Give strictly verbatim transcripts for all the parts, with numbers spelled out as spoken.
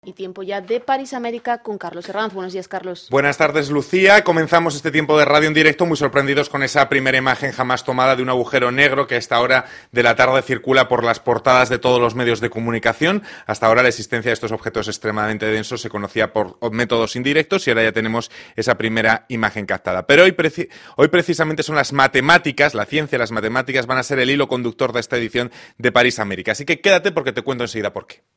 Y tiempo ya de París América con Carlos Herranz. Buenos días, Carlos. Buenas tardes, Lucía. Comenzamos este tiempo de radio en directo muy sorprendidos con esa primera imagen jamás tomada de un agujero negro que a esta hora de la tarde circula por las portadas de todos los medios de comunicación. Hasta ahora la existencia de estos objetos extremadamente densos se conocía por métodos indirectos y ahora ya tenemos esa primera imagen captada. Pero hoy, preci- hoy precisamente son las matemáticas, la ciencia y las matemáticas van a ser el hilo conductor de esta edición de París América. Así que quédate porque te cuento enseguida por qué.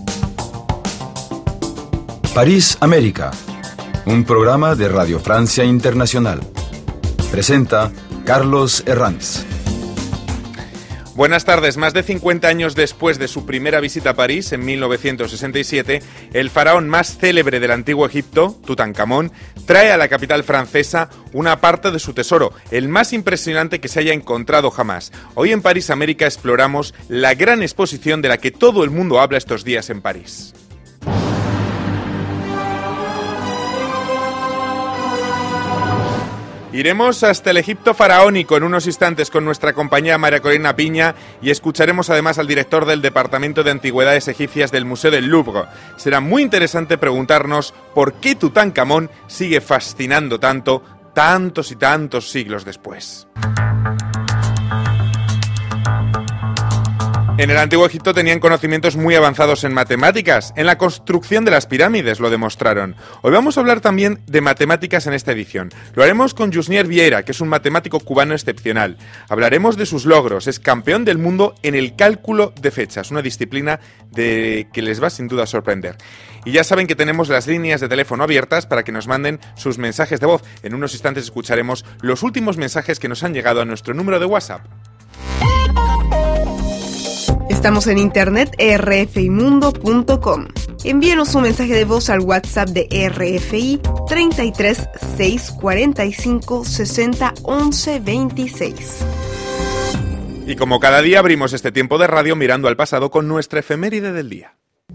París América, un programa de Radio Francia Internacional. Presenta Carlos Herranz. Buenas tardes. Más de cincuenta años después de su primera visita a París, en mil novecientos sesenta y siete, el faraón más célebre del antiguo Egipto, Tutankamón, trae a la capital francesa una parte de su tesoro, el más impresionante que se haya encontrado jamás. Hoy en París América exploramos la gran exposición de la que todo el mundo habla estos días en París. Iremos hasta el Egipto faraónico en unos instantes con nuestra compañera María Corina Piña y escucharemos además al director del Departamento de Antigüedades Egipcias del Museo del Louvre. Será muy interesante preguntarnos por qué Tutankamón sigue fascinando tanto, tantos y tantos siglos después. En el Antiguo Egipto tenían conocimientos muy avanzados en matemáticas. En la construcción de las pirámides lo demostraron. Hoy vamos a hablar también de matemáticas en esta edición. Lo haremos con Jusnier Vieira, que es un matemático cubano excepcional. Hablaremos de sus logros. Es campeón del mundo en el cálculo de fechas, una disciplina de que les va sin duda a sorprender. Y ya saben que tenemos las líneas de teléfono abiertas para que nos manden sus mensajes de voz. En unos instantes escucharemos los últimos mensajes que nos han llegado a nuestro número de WhatsApp. Estamos en internet r f i mundo punto com. Envíenos un mensaje de voz al WhatsApp de R F I treinta y tres, seiscientos cuarenta y cinco, sesenta, once, veintiséis. Y como cada día abrimos este tiempo de radio mirando al pasado con nuestra efeméride del día.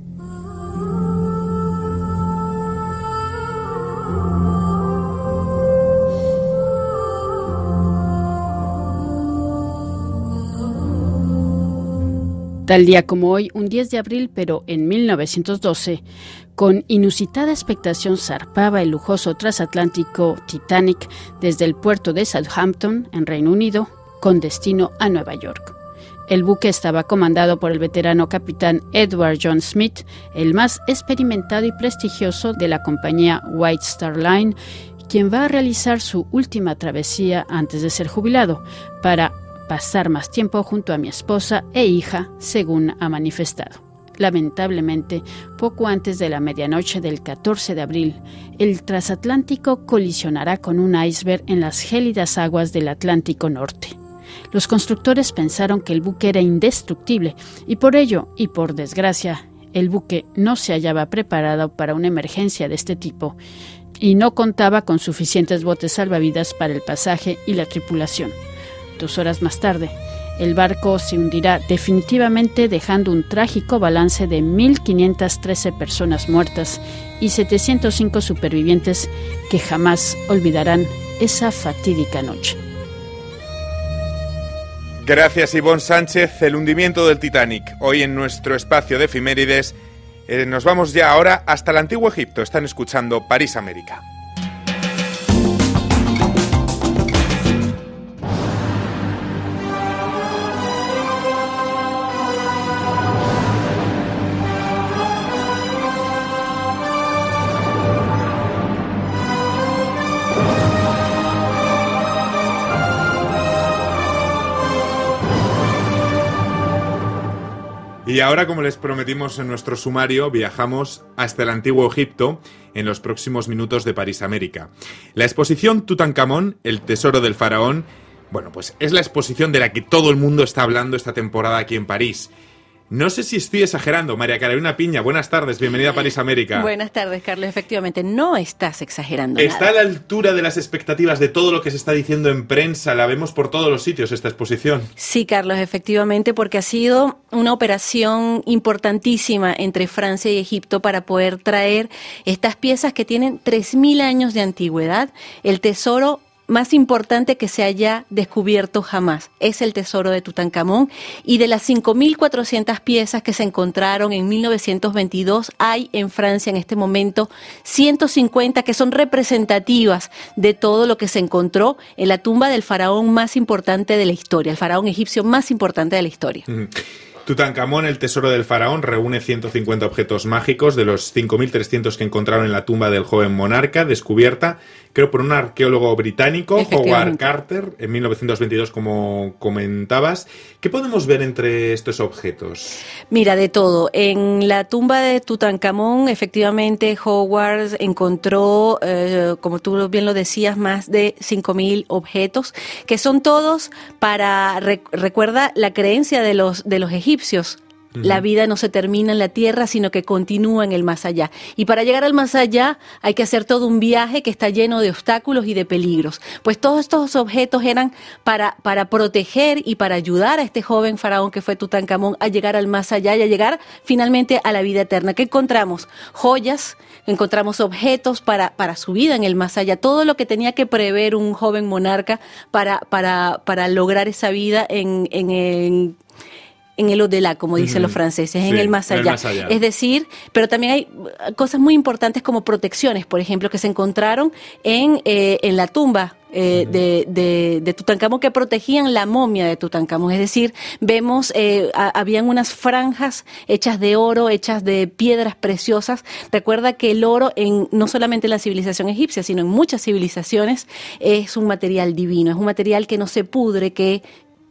Tal día como hoy, un diez de abril, pero en mil novecientos doce, con inusitada expectación zarpaba el lujoso transatlántico Titanic desde el puerto de Southampton, en Reino Unido, con destino a Nueva York. El buque estaba comandado por el veterano capitán Edward John Smith, el más experimentado y prestigioso de la compañía White Star Line, quien va a realizar su última travesía antes de ser jubilado, para pasar más tiempo junto a mi esposa e hija, según ha manifestado. Lamentablemente, poco antes de la medianoche del catorce de abril, el transatlántico colisionará con un iceberg en las gélidas aguas del Atlántico Norte. Los constructores pensaron que el buque era indestructible y por ello, y por desgracia, el buque no se hallaba preparado para una emergencia de este tipo y no contaba con suficientes botes salvavidas para el pasaje y la tripulación. Dos horas más tarde, el barco se hundirá definitivamente, dejando un trágico balance de mil quinientas trece personas muertas y setecientos cinco supervivientes que jamás olvidarán esa fatídica noche. Gracias, Ivonne Sánchez. El hundimiento del Titanic. Hoy en nuestro espacio de efemérides eh, nos vamos ya ahora hasta el Antiguo Egipto. Están escuchando París América. Y ahora, como les prometimos en nuestro sumario, viajamos hasta el Antiguo Egipto en los próximos minutos de París América. La exposición Tutankamón, el tesoro del faraón, bueno, pues es la exposición de la que todo el mundo está hablando esta temporada aquí en París. No sé si estoy exagerando. María Carolina Piña, buenas tardes, bienvenida a París América. Buenas tardes, Carlos. Efectivamente, no estás exagerando Está nada. a la altura de las expectativas de todo lo que se está diciendo en prensa. La vemos por todos los sitios, esta exposición. Sí, Carlos, efectivamente, porque ha sido una operación importantísima entre Francia y Egipto para poder traer estas piezas que tienen tres mil años de antigüedad, el tesoro más importante que se haya descubierto jamás. Es el tesoro de Tutankamón, y de las cinco mil cuatrocientas piezas que se encontraron en mil novecientos veintidós, hay en Francia en este momento ciento cincuenta que son representativas de todo lo que se encontró en la tumba del faraón más importante de la historia, el faraón egipcio más importante de la historia. Mm. Tutankamón, el tesoro del faraón, reúne ciento cincuenta objetos mágicos de los cinco mil trescientos que encontraron en la tumba del joven monarca, descubierta, creo, por un arqueólogo británico, Howard Carter, en mil novecientos veintidós, como comentabas. ¿Qué podemos ver entre estos objetos? Mira, de todo. En la tumba de Tutankamón, efectivamente, Howard encontró, eh, como tú bien lo decías, más de cinco mil objetos, que son todos para, rec- recuerda la creencia de los, de los egipcios. La vida no se termina en la tierra, sino que continúa en el más allá. Y para llegar al más allá hay que hacer todo un viaje que está lleno de obstáculos y de peligros. Pues todos estos objetos eran para, para proteger y para ayudar a este joven faraón que fue Tutankamón a llegar al más allá y a llegar finalmente a la vida eterna. ¿Qué encontramos? Joyas, encontramos objetos para, para su vida en el más allá. Todo lo que tenía que prever un joven monarca para, para, para lograr esa vida en, en, en en el au-delà, como dicen uh-huh. los franceses, sí, en el más allá. El más allá. Es decir, pero también hay cosas muy importantes como protecciones, por ejemplo, que se encontraron en, eh, en la tumba Eh, uh-huh. de, de, de Tutankamón, que protegían la momia de Tutankamón. Es decir, vemos, eh, a, habían unas franjas hechas de oro, hechas de piedras preciosas. Recuerda que el oro, en no solamente en la civilización egipcia, sino en muchas civilizaciones, es un material divino, es un material que no se pudre, que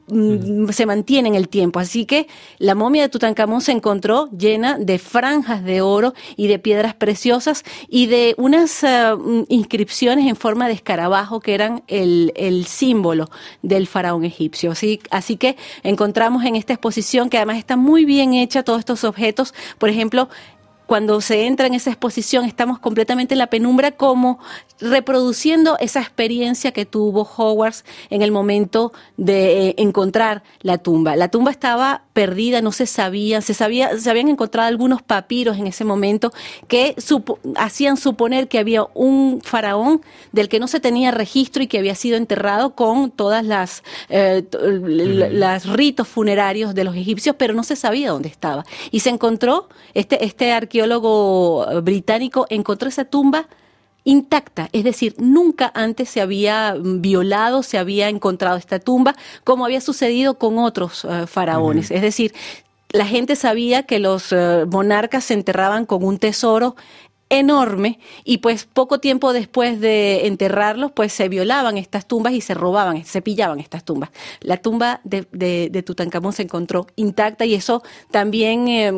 se mantiene en el tiempo. Así que la momia de Tutankamón se encontró llena de franjas de oro y de piedras preciosas y de unas uh, inscripciones en forma de escarabajo que eran el, el símbolo del faraón egipcio. Así, así que encontramos en esta exposición, que además está muy bien hecha, todos estos objetos. Por ejemplo, cuando se entra en esa exposición estamos completamente en la penumbra, como reproduciendo esa experiencia que tuvo Howard en el momento de eh, encontrar la tumba. La tumba estaba perdida, no se sabía, se sabía, se habían encontrado algunos papiros en ese momento que supo, hacían suponer que había un faraón del que no se tenía registro y que había sido enterrado con todas las eh, las ritos funerarios de los egipcios, pero no se sabía dónde estaba. Y se encontró, este, este arqueólogo británico encontró esa tumba intacta, es decir, nunca antes se había violado, se había encontrado esta tumba, como había sucedido con otros uh, faraones. Uh-huh. Es decir, la gente sabía que los uh, monarcas se enterraban con un tesoro enorme y pues poco tiempo después de enterrarlos pues se violaban estas tumbas y se robaban, se pillaban estas tumbas. La tumba de, de, de Tutankamón se encontró intacta y eso también eh,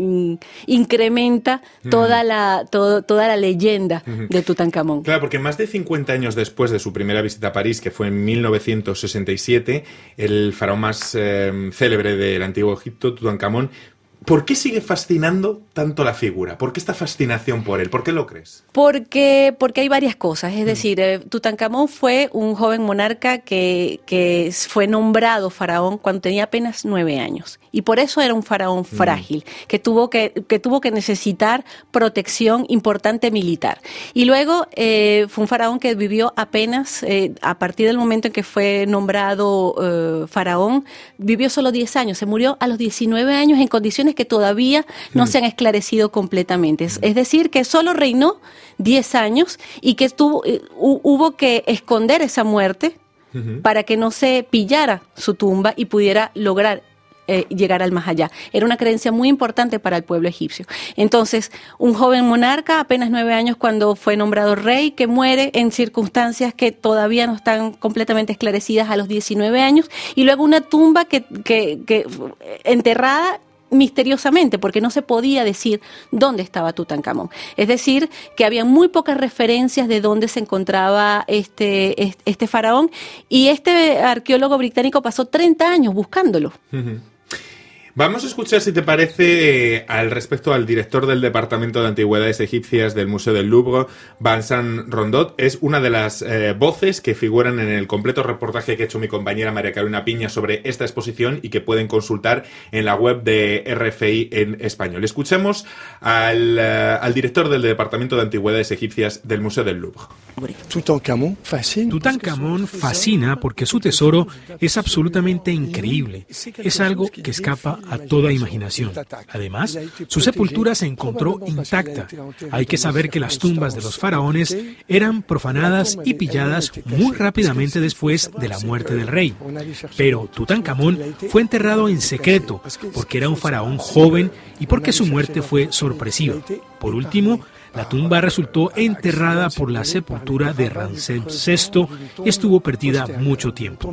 incrementa uh-huh. toda la todo, toda la leyenda uh-huh. de Tutankamón. Claro, porque más de cincuenta años después de su primera visita a París, que fue en mil novecientos sesenta y siete, el faraón más eh, célebre del antiguo Egipto, Tutankamón, ¿por qué sigue fascinando tanto la figura? ¿Por qué esta fascinación por él? ¿Por qué lo crees? Porque, porque hay varias cosas. Es decir, eh, Tutankamón fue un joven monarca que, que fue nombrado faraón cuando tenía apenas nueve años. Y por eso era un faraón frágil, mm. que, tuvo que, que tuvo que necesitar protección importante militar. Y luego eh, fue un faraón que vivió apenas, eh, a partir del momento en que fue nombrado eh, faraón, vivió solo diez años. Se murió a los diecinueve años en condiciones que todavía no mm. se han esclarecido completamente. Es, es decir, que solo reinó diez años y que estuvo, eh, hubo que esconder esa muerte uh-huh. para que no se pillara su tumba y pudiera lograr Eh, llegar al más allá. Era una creencia muy importante para el pueblo egipcio. Entonces, un joven monarca, apenas nueve años cuando fue nombrado rey, que muere en circunstancias que todavía no están completamente esclarecidas a los diecinueve años, y luego una tumba que, que, que enterrada misteriosamente, porque no se podía decir dónde estaba Tutankamón. Es decir, que había muy pocas referencias de dónde se encontraba este, este, este faraón, y este arqueólogo británico pasó treinta años buscándolo. Uh-huh. Vamos a escuchar, si te parece, eh, al respecto al director del Departamento de Antigüedades Egipcias del Museo del Louvre, Vincent Rondot. Es una de las eh, voces que figuran en el completo reportaje que ha hecho mi compañera María Carolina Piña sobre esta exposición y que pueden consultar en la web de R F I en español. Escuchemos al, uh, al director del Departamento de Antigüedades Egipcias del Museo del Louvre. Tutankamón fascina porque su tesoro es absolutamente increíble. Es algo que escapa a toda imaginación. Además, su sepultura se encontró intacta. Hay que saber que las tumbas de los faraones eran profanadas y pilladas muy rápidamente después de la muerte del rey. Pero Tutankamón fue enterrado en secreto porque era un faraón joven y porque su muerte fue sorpresiva. Por último, la tumba resultó enterrada por la sepultura de Ramsés sexto y estuvo perdida mucho tiempo.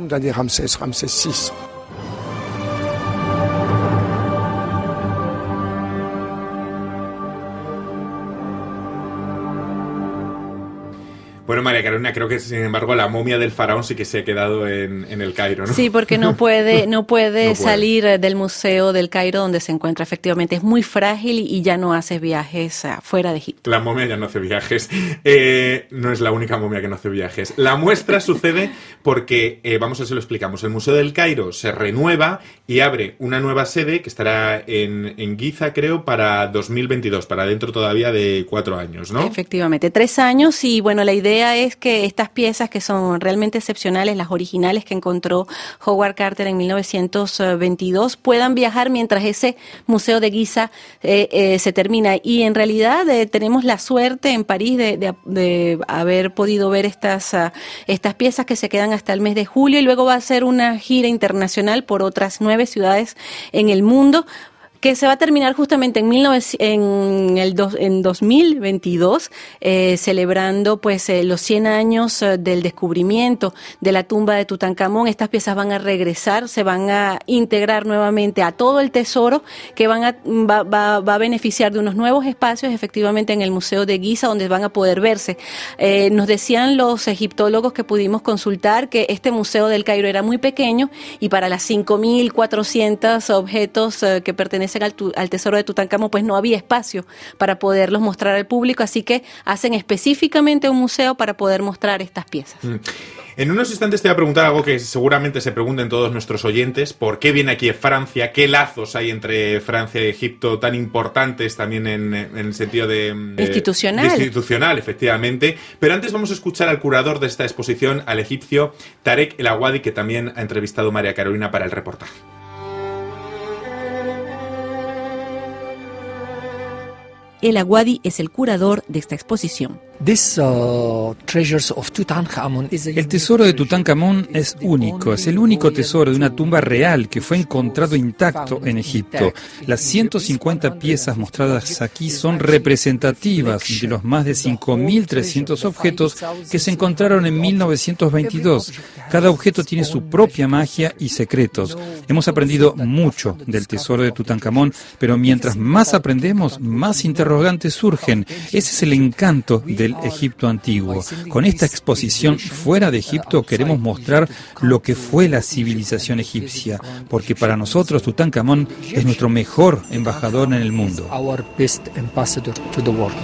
Bueno, María Carolina, creo que sin embargo la momia del faraón sí que se ha quedado en, en el Cairo, ¿no? Sí, porque no puede, no puede No puede. salir del Museo del Cairo donde se encuentra. Efectivamente, es muy frágil y ya no hace viajes fuera de Egipto. La momia ya no hace viajes. Eh, no es la única momia que no hace viajes. La muestra sucede porque, eh, vamos a ver si lo explicamos, el Museo del Cairo se renueva y abre una nueva sede que estará en, en Giza, creo, para dos mil veintidós, para dentro todavía de cuatro años, ¿no? Efectivamente, tres años y bueno, la idea es que estas piezas que son realmente excepcionales, las originales que encontró Howard Carter en mil novecientos veintidós, puedan viajar mientras ese Museo de Giza eh, eh, se termina. Y en realidad eh, tenemos la suerte en París de, de, de haber podido ver estas, uh, estas piezas que se quedan hasta el mes de julio y luego va a ser una gira internacional por otras nueve ciudades en el mundo, que se va a terminar justamente en, mil novecientos, en, el dos, en dos mil veintidós, eh, celebrando pues eh, los cien años eh, del descubrimiento de la tumba de Tutankamón. Estas piezas van a regresar, se van a integrar nuevamente a todo el tesoro que van a, va, va, va a beneficiar de unos nuevos espacios, efectivamente, en el Museo de Giza, donde van a poder verse. Eh, nos decían los egiptólogos que pudimos consultar que este Museo del Cairo era muy pequeño y para las cinco mil cuatrocientos objetos eh, que pertenecen Al, al tesoro de Tutankamón, pues no había espacio para poderlos mostrar al público, así que hacen específicamente un museo para poder mostrar estas piezas. Mm. En unos instantes te voy a preguntar algo que seguramente se pregunten todos nuestros oyentes: ¿por qué viene aquí Francia? ¿Qué lazos hay entre Francia y Egipto tan importantes también en, en el sentido de institucional? De institucional, efectivamente. Pero antes vamos a escuchar al curador de esta exposición, al egipcio Tarek El Awadi, que también ha entrevistado María Carolina para el reportaje. El Awadi es el curador de esta exposición. This, uh, treasures of Tutankhamun is a El tesoro de Tutankamón es único, es el único tesoro de una tumba real que fue encontrado intacto en Egipto. Las ciento cincuenta piezas mostradas aquí son representativas de los más de cinco mil trescientos objetos que se encontraron en mil novecientos veintidós. Cada objeto tiene su propia magia y secretos. Hemos aprendido mucho del tesoro de Tutankamón, pero mientras más aprendemos, más interrogantes surgen. Ese es el encanto del Egipto antiguo. Con esta exposición fuera de Egipto queremos mostrar lo que fue la civilización egipcia, porque para nosotros Tutankamón es nuestro mejor embajador en el mundo. our best ambassador to the world.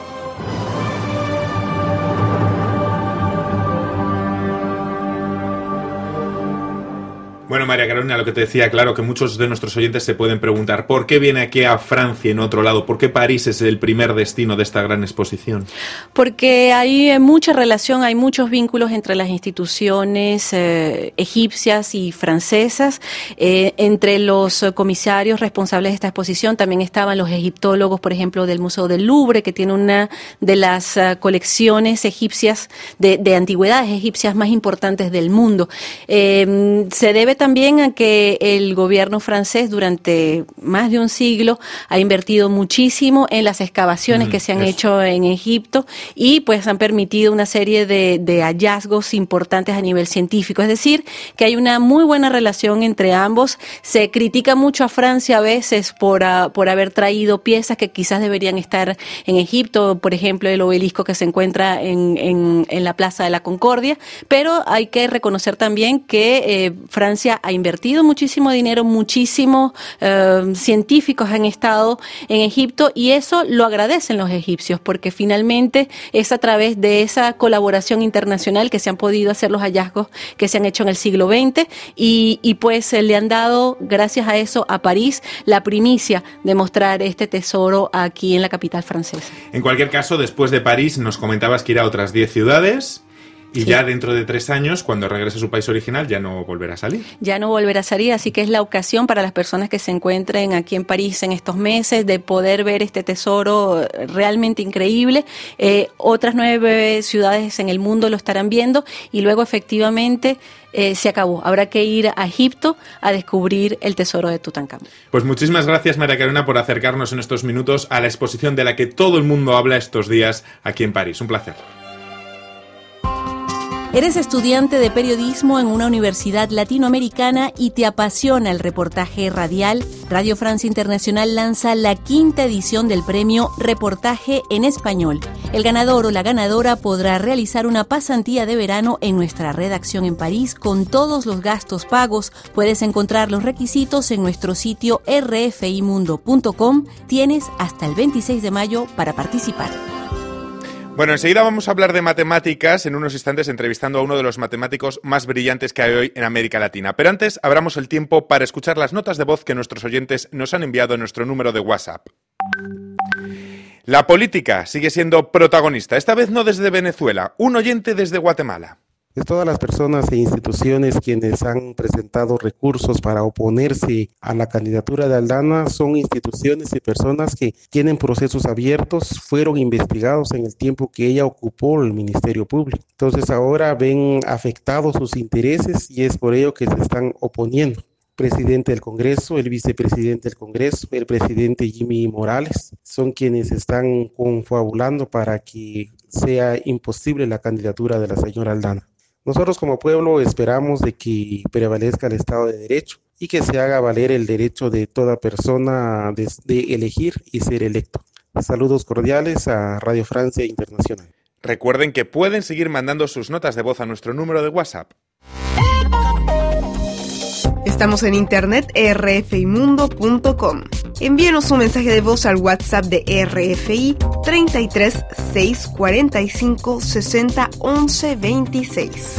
Bueno, María Carolina, lo que te decía, claro que muchos de nuestros oyentes se pueden preguntar ¿por qué viene aquí a Francia y no a otro lado? ¿Por qué París es el primer destino de esta gran exposición? Porque hay mucha relación, hay muchos vínculos entre las instituciones eh, egipcias y francesas. Eh, entre los comisarios responsables de esta exposición también estaban los egiptólogos, por ejemplo, del Museo del Louvre, que tiene una de las uh, colecciones egipcias, de, de antigüedades egipcias más importantes del mundo. Eh, se debe también a que el gobierno francés durante más de un siglo ha invertido muchísimo en las excavaciones mm, que se han eso. hecho en Egipto y pues han permitido una serie de, de hallazgos importantes a nivel científico. Es decir, que hay una muy buena relación entre ambos. Se critica mucho a Francia a veces por, uh, por haber traído piezas que quizás deberían estar en Egipto, por ejemplo, el obelisco que se encuentra en, en, en la Plaza de la Concordia, pero hay que reconocer también que eh, Francia Francia ha invertido muchísimo dinero, muchísimos eh, científicos han estado en Egipto y eso lo agradecen los egipcios porque finalmente es a través de esa colaboración internacional que se han podido hacer los hallazgos que se han hecho en el siglo veinte y, y pues eh, le han dado, gracias a eso, a París la primicia de mostrar este tesoro aquí en la capital francesa. En cualquier caso, después de París nos comentabas que irá a otras diez ciudades. Y sí. Ya dentro de tres años, cuando regrese a su país original, ya no volverá a salir. Ya no volverá a salir, así que es la ocasión para las personas que se encuentren aquí en París en estos meses de poder ver este tesoro realmente increíble. Eh, otras nueve ciudades en el mundo lo estarán viendo y luego efectivamente eh, se acabó. Habrá que ir a Egipto a descubrir el tesoro de Tutankamón. Pues muchísimas gracias, María Carolina, por acercarnos en estos minutos a la exposición de la que todo el mundo habla estos días aquí en París. Un placer. Eres estudiante de periodismo en una universidad latinoamericana y te apasiona el reportaje radial. Radio Francia Internacional lanza la quinta edición del premio Reportaje en Español. El ganador o la ganadora podrá realizar una pasantía de verano en nuestra redacción en París con todos los gastos pagos. Puedes encontrar los requisitos en nuestro sitio erre efe i mundo punto com. Tienes hasta el veintiséis de mayo para participar. Bueno, enseguida vamos a hablar de matemáticas en unos instantes entrevistando a uno de los matemáticos más brillantes que hay hoy en América Latina. Pero antes, abramos el tiempo para escuchar las notas de voz que nuestros oyentes nos han enviado en nuestro número de WhatsApp. La política sigue siendo protagonista, esta vez no desde Venezuela, un oyente desde Guatemala. De todas las personas e instituciones quienes han presentado recursos para oponerse a la candidatura de Aldana son instituciones y personas que tienen procesos abiertos, fueron investigados en el tiempo que ella ocupó el Ministerio Público. Entonces ahora ven afectados sus intereses y es por ello que se están oponiendo. Presidente del Congreso, el vicepresidente del Congreso, el presidente Jimmy Morales, son quienes están confabulando para que sea imposible la candidatura de la señora Aldana. Nosotros como pueblo esperamos de que prevalezca el Estado de Derecho y que se haga valer el derecho de toda persona de, de elegir y ser electo. Saludos cordiales a Radio Francia Internacional. Recuerden que pueden seguir mandando sus notas de voz a nuestro número de WhatsApp. Estamos en internet erre efe i mundo punto com. Envíenos un mensaje de voz al WhatsApp de R F I treinta y tres, seiscientos cuarenta y cinco, sesenta, once, veintiséis.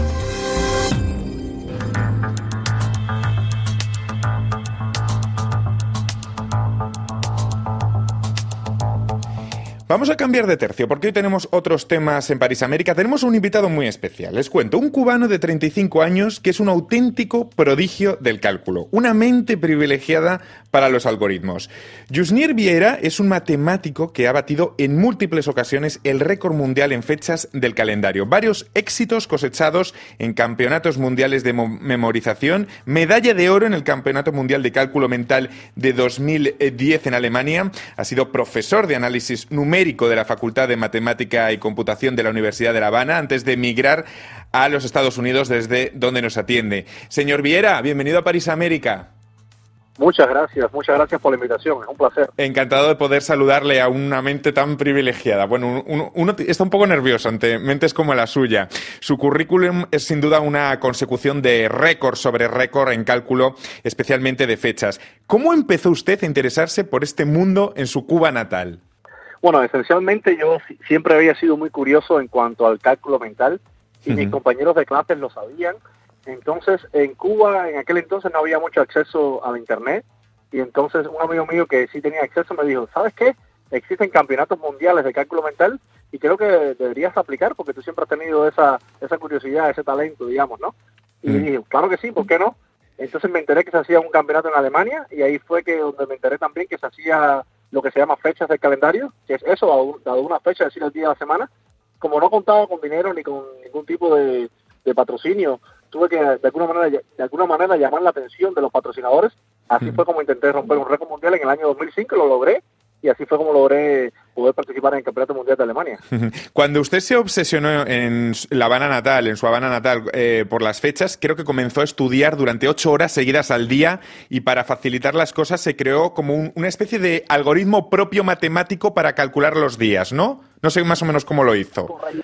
Vamos a cambiar de tercio porque hoy tenemos otros temas en París América. Tenemos un invitado muy especial. Les cuento, un cubano de treinta y cinco años que es un auténtico prodigio del cálculo, una mente privilegiada para los algoritmos. Yusnier Vieira es un matemático que ha batido en múltiples ocasiones el récord mundial en fechas del calendario. Varios éxitos cosechados en campeonatos mundiales de memorización, medalla de oro en el Campeonato Mundial de Cálculo Mental de dos mil diez en Alemania. Ha sido profesor de análisis numérico de la Facultad de Matemática y Computación de la Universidad de La Habana antes de emigrar a los Estados Unidos, desde donde nos atiende. Señor Vieira, bienvenido a París América. Muchas gracias, muchas gracias por la invitación, es un placer. Encantado de poder saludarle a una mente tan privilegiada. Bueno, uno, uno está un poco nervioso ante mentes como la suya. Su currículum es sin duda una consecución de récord sobre récord en cálculo, especialmente de fechas. ¿Cómo empezó usted a interesarse por este mundo en su Cuba natal? Bueno, esencialmente yo siempre había sido muy curioso en cuanto al cálculo mental y uh-huh. mis compañeros de clases lo sabían. Entonces, en Cuba, en aquel entonces no había mucho acceso a la internet y entonces un amigo mío que sí tenía acceso me dijo, ¿sabes qué? Existen campeonatos mundiales de cálculo mental y creo que deberías aplicar porque tú siempre has tenido esa esa curiosidad, ese talento, digamos, ¿no? Y uh-huh. dije, claro que sí, ¿por qué no? Entonces me enteré que se hacía un campeonato en Alemania y ahí fue que donde me enteré también que se hacía lo que se llama fechas del calendario, que es eso, dado una fecha, es decir, el día de la semana. Como no contaba con dinero ni con ningún tipo de, de patrocinio, tuve que de alguna manera de alguna manera llamar la atención de los patrocinadores. Así mm. fue como intenté romper un récord mundial en el año dos mil cinco, lo logré, y así fue como logré poder participar en el Campeonato Mundial de Alemania. Cuando usted se obsesionó en La Habana natal, en su Habana natal, eh, por las fechas, creo que comenzó a estudiar durante ocho horas seguidas al día y para facilitar las cosas se creó como un, una especie de algoritmo propio matemático para calcular los días, ¿no? No sé más o menos cómo lo hizo.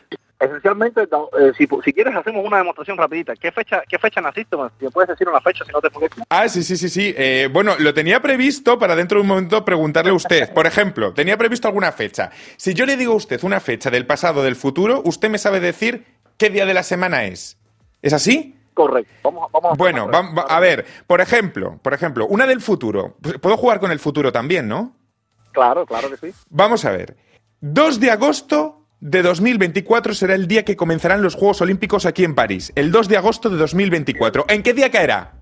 Esencialmente, eh, si, si quieres hacemos una demostración rapidita. ¿Qué fecha qué fecha naciste? ¿Me puedes decir una fecha si no te molesta? Ah, sí, sí, sí, sí. Eh, bueno, lo tenía previsto para dentro de un momento preguntarle a usted. Por ejemplo, tenía previsto alguna fecha. Si yo le digo a usted una fecha del pasado o del futuro, usted me sabe decir qué día de la semana es. ¿Es así? Correcto. Vamos, vamos a bueno, va, va, a ver, por ejemplo, por ejemplo, una del futuro. Puedo jugar con el futuro también, ¿no? Claro, claro que sí. Vamos a ver. dos de agosto de dos mil veinticuatro será el día que comenzarán los Juegos Olímpicos aquí en París. El dos de agosto de dos mil veinticuatro. ¿En qué día caerá?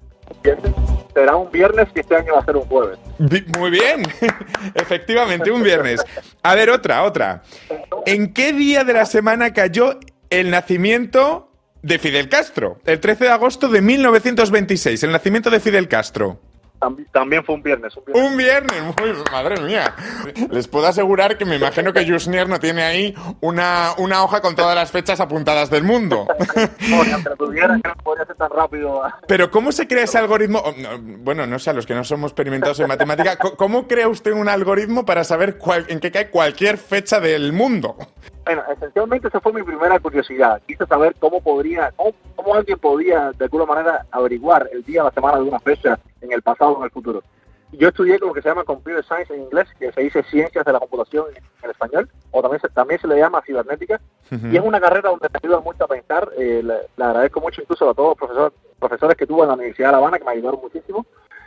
Será un viernes y este año va a ser un jueves. Muy bien. Efectivamente, un viernes. A ver, otra, otra. ¿En qué día de la semana cayó el nacimiento de Fidel Castro? El trece de agosto de mil novecientos veintiséis, el nacimiento de Fidel Castro. También fue un viernes. Un viernes, un viernes. Muy, madre mía. Les puedo asegurar que me imagino que Jusnier no tiene ahí una, una hoja con todas las fechas apuntadas del mundo. No, ni aunque lo tuviera, no podría ser tan rápido. Pero ¿cómo se crea ese algoritmo? Bueno, no sé, a los que no somos experimentados en matemática, ¿cómo crea usted un algoritmo para saber cuál, en qué cae cualquier fecha del mundo? Bueno, esencialmente esa fue mi primera curiosidad. Quise saber cómo podría, cómo, cómo alguien podía de alguna manera averiguar el día, la semana de una fecha en el pasado o en el futuro. Yo estudié lo que se llama Computer Science en inglés, que se dice Ciencias de la Computación en, en español, o también se, también se le llama Cibernética, uh-huh. Y es una carrera donde me ayuda mucho a pensar. Eh, le, le agradezco mucho incluso a todos los profesores, profesores que tuve en la Universidad de La Habana, que me ayudaron muchísimo,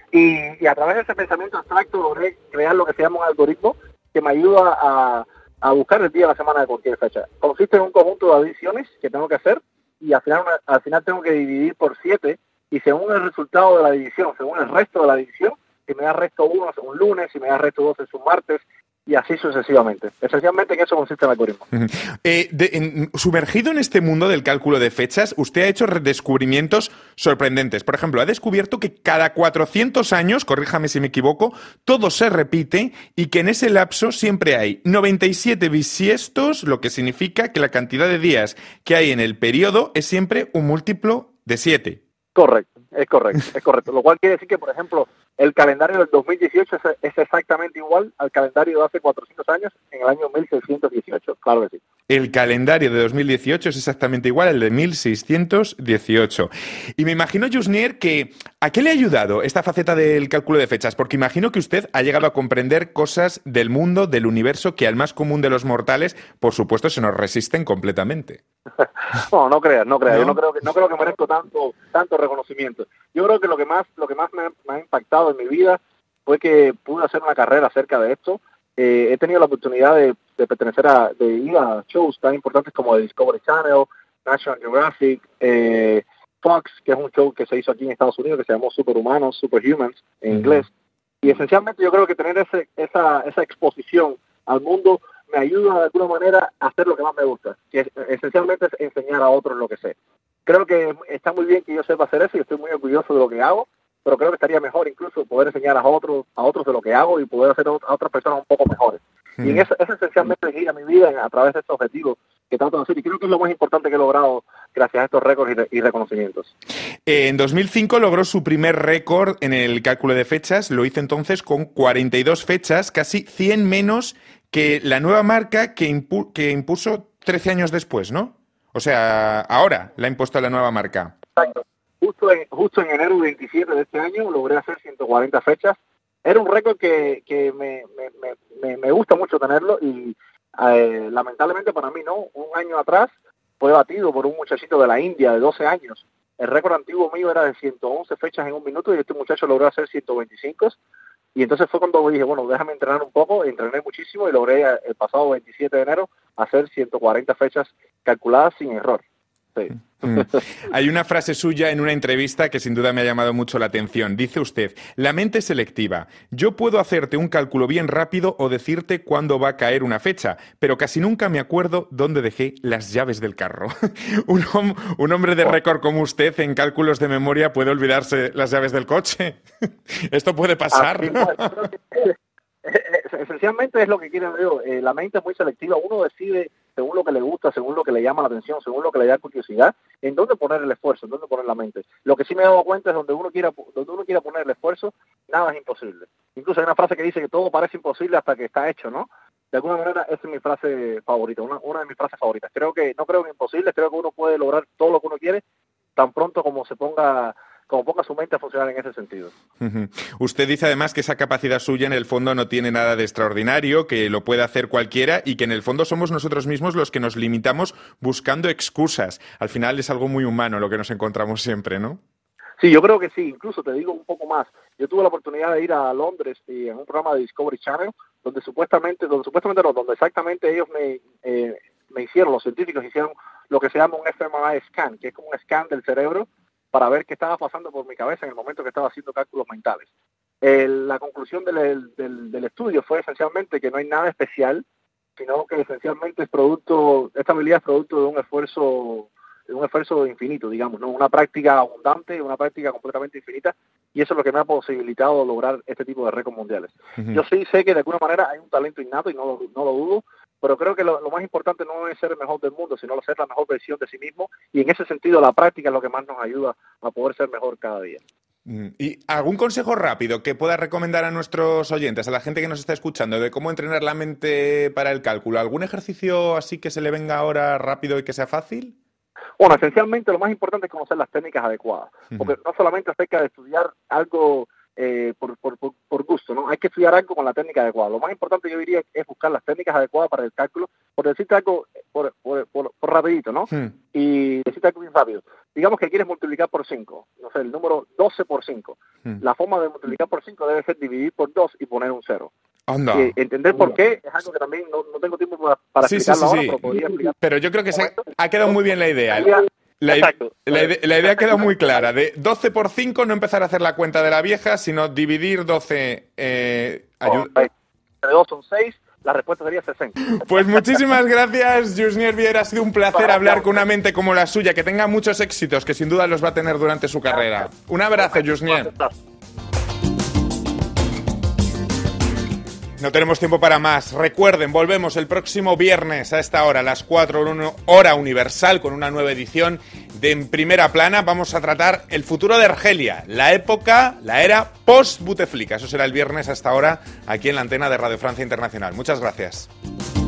y, y a través de ese pensamiento abstracto logré crear lo que se llama un algoritmo que me ayuda a a buscar el día de la semana de cualquier fecha. Consiste en un conjunto de adiciones que tengo que hacer y al final, al final tengo que dividir por siete y según el resultado de la división, según el resto de la división, si me da resto uno es un lunes, si me da resto dos es un martes y así sucesivamente. Esencialmente en eso consiste el algoritmo. Uh-huh. Eh, de, en, sumergido en este mundo del cálculo de fechas, usted ha hecho descubrimientos sorprendentes. Por ejemplo, ha descubierto que cada cuatrocientos años, corríjame si me equivoco, todo se repite y que en ese lapso siempre hay noventa y siete bisiestos, lo que significa que la cantidad de días que hay en el periodo es siempre un múltiplo de siete. Correcto, es correcto, es correcto. Lo cual quiere decir que, por ejemplo, el calendario del dos mil dieciocho es, es exactamente igual al calendario de hace cuatrocientos años en el año mil seiscientos dieciocho, claro que sí. El calendario de dos mil dieciocho es exactamente igual al de mil seiscientos dieciocho. Y me imagino, Jusnier, que ¿a qué le ha ayudado esta faceta del cálculo de fechas? Porque imagino que usted ha llegado a comprender cosas del mundo, del universo, que al más común de los mortales, por supuesto, se nos resisten completamente. No, no creas, no creas. ¿No? Yo no creo que no creo que merezco tanto tanto reconocimiento. Yo creo que lo que más lo que más me, me ha impactado en mi vida fue que pude hacer una carrera acerca de esto. Eh, he tenido la oportunidad de, de pertenecer a, de ir a shows tan importantes como el Discovery Channel, National Geographic, eh, Fox, que es un show que se hizo aquí en Estados Unidos que se llamó Superhumanos, Superhumans en uh-huh. inglés. Y esencialmente yo creo que tener ese, esa, esa exposición al mundo me ayuda de alguna manera a hacer lo que más me gusta, que es, esencialmente es enseñar a otros lo que sé. Creo que está muy bien que yo sepa hacer eso y estoy muy orgulloso de lo que hago, pero creo que estaría mejor incluso poder enseñar a otros a otros de lo que hago y poder hacer a otras personas un poco mejores. Mm. Y en eso, eso esencialmente gira mi vida a través de estos objetivos que trato de hacer, y creo que es lo más importante que he logrado gracias a estos récords y, re, y reconocimientos. Eh, en dos mil cinco logró su primer récord en el cálculo de fechas, lo hizo entonces con cuarenta y dos fechas, casi cien menos que la nueva marca que, impu- que impuso trece años después, ¿no? O sea, ahora la ha impuesto la nueva marca. Exacto. Justo en, justo en enero veintisiete de este año logré hacer ciento cuarenta fechas. Era un récord que, que me, me, me, me gusta mucho tenerlo y eh, lamentablemente para mí no. Un año atrás fue batido por un muchachito de la India de doce años. El récord antiguo mío era de ciento once fechas en un minuto y este muchacho logró hacer ciento veinticinco. Y entonces fue cuando dije, bueno, déjame entrenar un poco, entrené muchísimo y logré el pasado veintisiete de enero hacer ciento cuarenta fechas calculadas sin error. Sí. Mm. Hay una frase suya en una entrevista que sin duda me ha llamado mucho la atención. Dice usted, la mente es selectiva. Yo puedo hacerte un cálculo bien rápido o decirte cuándo va a caer una fecha, pero casi nunca me acuerdo dónde dejé las llaves del carro. un, hom- un hombre de récord como usted en cálculos de memoria puede olvidarse las llaves del coche. Esto puede pasar. Esencialmente es lo que quiero yo. Eh, la mente es muy selectiva. Uno decide según lo que le gusta, según lo que le llama la atención, según lo que le da curiosidad, en dónde poner el esfuerzo, en dónde poner la mente. Lo que sí me he dado cuenta es donde uno quiera, donde uno quiera poner el esfuerzo, nada es imposible. Incluso hay una frase que dice que todo parece imposible hasta que está hecho, ¿no? de alguna manera esa es mi frase favorita, una, una de mis frases favoritas. Creo que, no creo en imposible, creo que uno puede lograr todo lo que uno quiere tan pronto como se ponga, como ponga su mente a funcionar en ese sentido. Uh-huh. Usted dice además que esa capacidad suya en el fondo no tiene nada de extraordinario, que lo puede hacer cualquiera y que en el fondo somos nosotros mismos los que nos limitamos buscando excusas. Al final es algo muy humano lo que nos encontramos siempre, ¿no? Sí, yo creo que sí. Incluso te digo un poco más. Yo tuve la oportunidad de ir a Londres y en un programa de Discovery Channel donde supuestamente, donde supuestamente no, donde exactamente ellos me, eh, me hicieron, los científicos hicieron lo que se llama un F M R I scan, que es como un scan del cerebro para ver qué estaba pasando por mi cabeza en el momento que estaba haciendo cálculos mentales. Eh, la conclusión del, del, del estudio fue esencialmente que no hay nada especial, sino que esencialmente es producto, esta habilidad es producto de un esfuerzo un esfuerzo infinito, digamos, ¿no? Una práctica abundante, una práctica completamente infinita, y eso es lo que me ha posibilitado lograr este tipo de récords mundiales. Uh-huh. Yo sí sé que de alguna manera hay un talento innato y no lo, no lo dudo, pero creo que lo, lo más importante no es ser el mejor del mundo, sino ser la mejor versión de sí mismo, y en ese sentido la práctica es lo que más nos ayuda a poder ser mejor cada día. ¿Y algún consejo rápido que pueda recomendar a nuestros oyentes, a la gente que nos está escuchando, de cómo entrenar la mente para el cálculo? ¿Algún ejercicio así que se le venga ahora rápido y que sea fácil? Bueno, esencialmente lo más importante es conocer las técnicas adecuadas, porque no solamente acerca de estudiar algo eh, por, por, por, por gusto, ¿no? Hay que estudiar algo con la técnica adecuada. Lo más importante, yo diría, es buscar las técnicas adecuadas para el cálculo, por decirte algo por, por, por, por rapidito, ¿no? Hmm. Y decirte algo bien rápido. Digamos que quieres multiplicar por cinco, no sé, el número doce por cinco. Hmm. La forma de multiplicar por cinco debe ser dividir por dos y poner un cero. Anda. Eh, entender por qué es algo que también no, no tengo tiempo para, para sí, explicarlo sí, sí, ahora, sí. pero podría explicar. Pero yo creo que se ha, ha quedado muy bien la idea. La, Exacto. La, la, la idea ha quedado muy clara. De doce por cinco, no empezar a hacer la cuenta de la vieja, sino dividir doce... Eh, oh, de dos son seis, la respuesta sería sesenta. Pues muchísimas gracias, Jusnier Viera. Ha sido un placer hablar con una mente como la suya, que tenga muchos éxitos, que sin duda los va a tener durante su carrera. Un abrazo, Jusnier. No tenemos tiempo para más. Recuerden, volvemos el próximo viernes a esta hora, a las cuatro, hora universal, con una nueva edición de En Primera Plana. Vamos a tratar el futuro de Argelia, la época, la era post-Buteflika. Eso será el viernes a esta hora, aquí en la antena de Radio Francia Internacional. Muchas gracias.